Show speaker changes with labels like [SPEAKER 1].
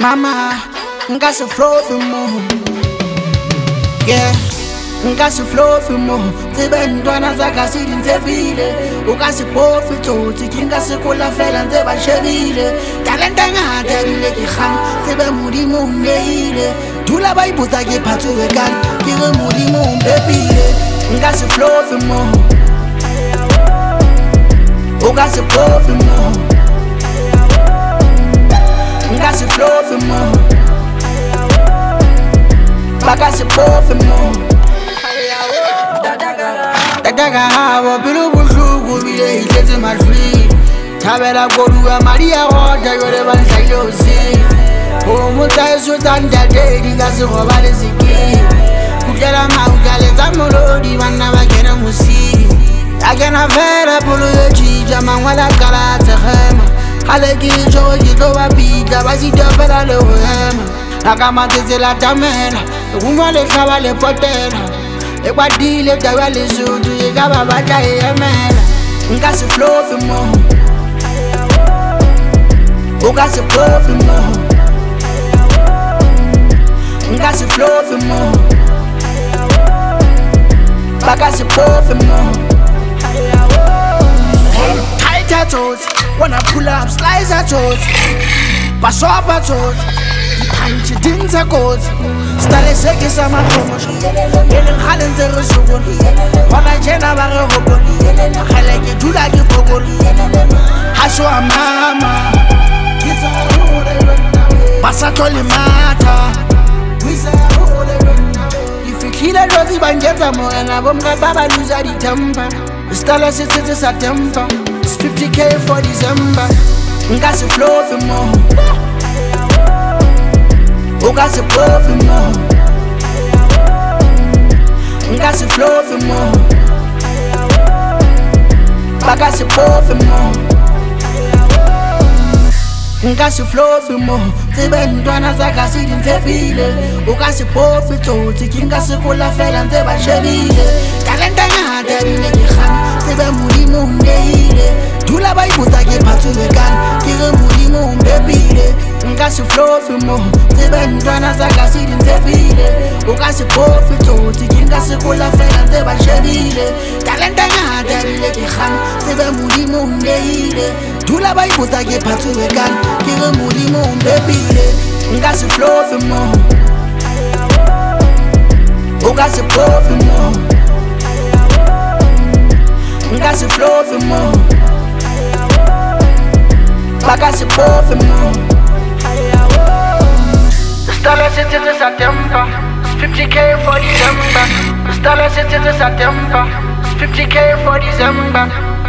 [SPEAKER 1] Mama, nka se float mo. Yeah, nka se float mo. Tsebe ntwana tsa ka se di ntsebile. O ka se popi tsotsi, ke nka se kola fela ntse ba shebile. Talenta ngata ebile ke kgang, tsebe Modimo o nnehile. Dula ba ipotsa ke phatsuwe kae, ke re Modimo o mpepile. Nka se float mo. O ka se popi mo. Nka se float mo. Baka se popi mo. Dadaga hawa bilu bushugu bile hitletse mahlwi. Thabela koduwa madi a gota jwale ba nhlayosi. O motsaeso tsa ntate di ka se gobale seki. Kutlela mauta letsa molodi banna ba kena mosi. A kena fela polo ye tšhitša mangwala kala tsegema. Gale ke tšho ke tlo ba pitla ba sita fela le go ema. La ka matsetse la tamela e gongwa le hlaba le potela. E kwadile taba le Lesotho e ka ba batla e emela. Nka se flopi mo. O ka se popi mo. Nka se flopi mo. Baka se popi mo. Tighter toes, wanna pull up, slice her toes. Pass up her toes, punch it in the coat. Stale seke sa makomosh, eleng halen ze re sokol. Hona tjena ba re hopol, gele ke dula ke pokol. Haso a mama, basa tlole mata. Ifihlile jozi ba ngetsa morena bomka ba ba loser di temper. Stala se tsetse sa temper. It's 50K for December. Nka se flopi mo. O ka se popi mo. Nka se flopi mo. Baka se popi mo. Nka se flopi mo. Tsebe ntwana tsa ka se di ntsebile. O ka se popi tsotsi, ke nka se kola fela ntse ba shebile. Talenta ngata ebile ke kgang, tsebe Modimo o nnehile. Dula ba ipotsa ke phatsuwe kae, ke re Modimo o mpepile. Nka se flopi mo. Tsebe ntwana tsa ka se di ntsebile. O ka se popi tsotsi, ke nka se kola fela ntse ba shebile. Talenta ngata ebile ke kgang, tsebe Modimo o nnehile. Dula ba ipotsa ke phatsuwe kae, ke re Modimo o mpepile. Nka se flopi mo. O ka se popi mo. Nka se flopi mo. Baka se popi mo. Stala se tsetse sa temper. It's 50K for December. Stala se tsetse sa temper. It's 50K for December.